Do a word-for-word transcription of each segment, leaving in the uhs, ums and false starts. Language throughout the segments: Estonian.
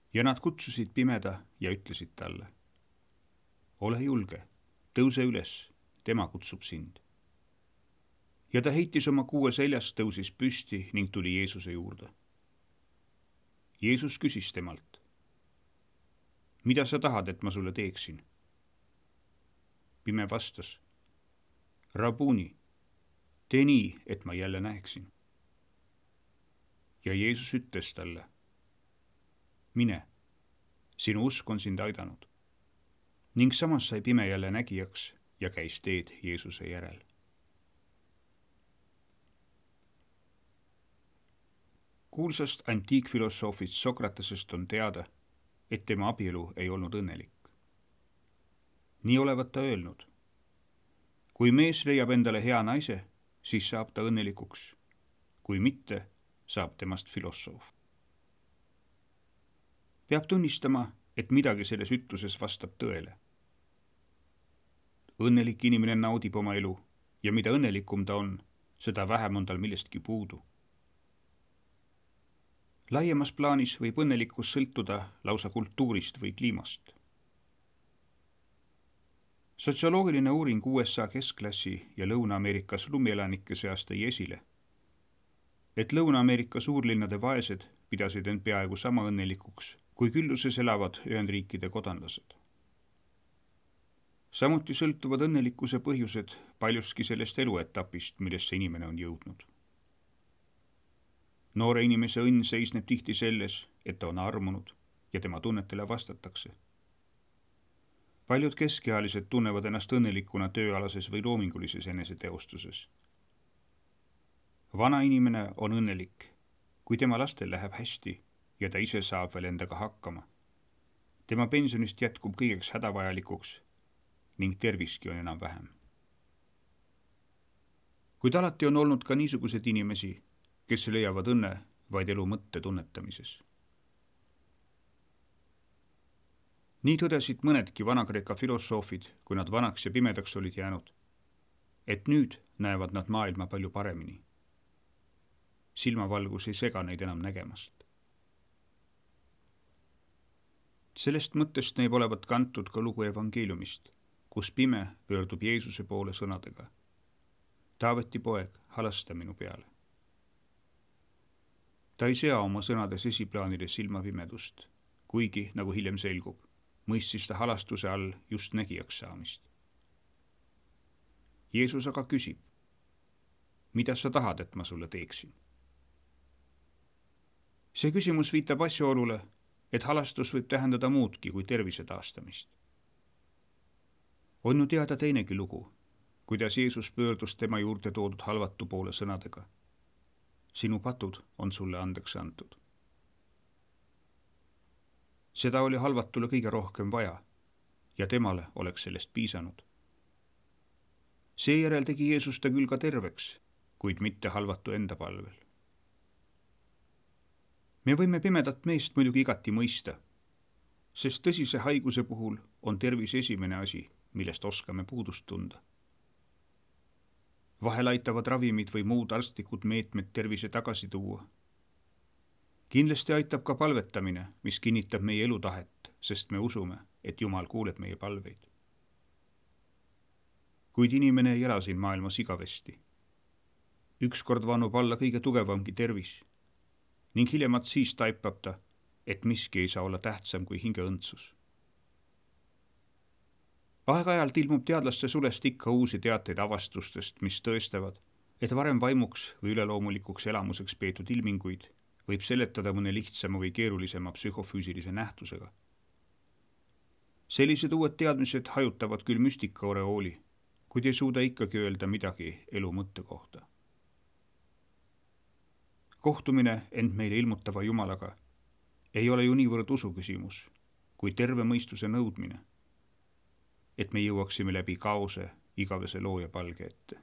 ja nad kutsusid pimeda ja ütlesid talle: ole julge, tõuse üles, tema kutsub sind. Ja ta heitis oma kuue seljast, tõusis püsti ning tuli Jeesuse juurde. Jeesus küsis temalt: mida sa tahad, et ma sulle teeksin? Pime vastas: Rabuni, tee nii, et ma jälle näeksin. Ja Jeesus ütles talle: mine, sinu usk on sind aidanud. Ning samas sai pime jälle nägijaks ja käis teed Jeesuse järel. Kuulsast antiikfilosoofist Sokratesest on teada, et tema abielu ei olnud õnnelik. Nii olevat ta öelnud: kui mees leiab endale hea naise, siis saab ta õnnelikuks. Kui mitte, saab temast filosoof. Peab tunnistama, et midagi selles ütluses vastab tõele. Õnnelik inimene naudib oma elu ja mida õnnelikum ta on, seda vähem on tal millestki puudu. Laiemas plaanis võib õnnelikkus sõltuda lausa kultuurist või kliimast. Sotsioloogiline uuring U S A keskklassi ja Lõuna-Ameerika slummielanike seas tõi esile, et Lõuna-Ameerika suurlinnade vaesed pidasid end peaaegu sama õnnelikuks kui külluses elavad Ühendriikide kodanlased. Samuti sõltuvad õnnelikkuse põhjused paljuski sellest eluetapist, millesse inimene on jõudnud. Noore inimese õnn seisneb tihti selles, et ta on armunud ja tema tunnetele vastatakse. Paljud keskealised tunnevad ennast õnnelikuna tööalases või loomingulises eneseteostuses. Vana inimene on õnnelik, kui tema lastel läheb hästi ja ta ise saab veel endaga hakkama. Tema pensionist jätkub kõigeks hädavajalikuks ning terviski on enam vähem. Kuid alati on olnud ka niisugused inimesi, kes leiavad õnne vaid elu mõtte tunnetamises. Nii tõdesid mõnedki Vana-Kreeka filosoofid, kui nad vanaks ja pimedaks olid jäänud, et nüüd näevad nad maailma palju paremini. Silmavalgus ei sega neid enam nägemast. Sellest mõttest näib olevat kantud ka lugu evangeeliumist, kus pime pöördub Jeesuse poole sõnadega: Taaveti poeg, halasta minu peale. Ta ei sea oma sõnades esiplaanile silmapimedust, kuigi, nagu hiljem selgub, mõistis ta halastuse all just nägijaks saamist. Jeesus aga küsib: mida sa tahad, et ma sulle teeksin? See küsimus viitab asjaolule, et halastus võib tähendada muudki kui tervise taastamist. On ju teada teinegi lugu, kuidas Jeesus pöördus tema juurde toodud halvatu poole sõnadega: sinu patud on sulle andeks antud. Seda oli halvatule kõige rohkem vaja ja temale oleks sellest piisanud. Seejärel tegi Jeesus ta küll ka terveks, kuid mitte halvatu enda palvel. Me võime pimedat meest muidugi igati mõista, sest tõsise haiguse puhul on tervis esimene asi, millest oskame puudust tunda. Vahel aitavad ravimid või muud arstlikud meetmed tervise tagasi tuua. Kindlasti aitab ka palvetamine, mis kinnitab meie elutahet, sest me usume, et Jumal kuuleb meie palveid. Kuid inimene ei ela siin maailmas igavesti. Ükskord vanub alla kõige tugevamgi tervis ning hiljemalt siis taipab ta, et miski ei saa olla tähtsam kui hingeõndsus. Aeg-ajalt ilmub teadlaste sulest ikka uusi teateid avastustest, mis tõestavad, et varem vaimuks või üleloomulikuks elamuseks peetud ilminguid võib seletada mõne lihtsama või keerulisema psühhofüüsilise nähtusega. Sellised uued teadmised hajutavad küll müstika oreooli, kuid ei suuda ikkagi öelda midagi elu mõtte kohta. Kohtumine end meile ilmutava Jumalaga ei ole ju niivõrd usu küsimus, kui terve mõistuse nõudmine, et me jõuaksime läbi kaose igavese looja palge ette.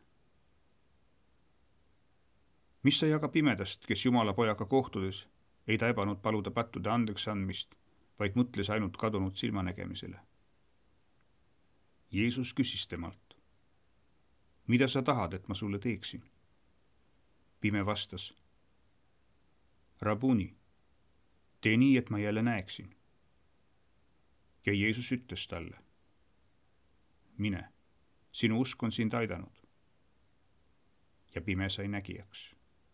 Mis sai aga pimedast, kes Jumala pojaga kohtudes ei taibanud paluda pattude andeks andmist, vaid mõtles ainult kadunud silmanägemisele? Jeesus küsis temalt: mida sa tahad, et ma sulle teeksin? Pime vastas: Rabuni, tee nii, et ma jälle näeksin. ja Jeesus ütles talle: mine, sinu usk on sind aidanud. Ja pime sai nägijaks.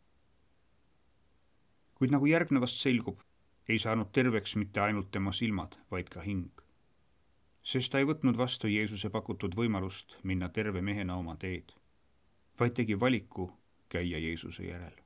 Kuid nagu järgnevast selgub, ei saanud terveks mitte ainult tema silmad, vaid ka hing. Sest ta ei võtnud vastu Jeesuse pakutud võimalust minna terve mehena oma teed, vaid tegi valiku käia Jeesuse järel.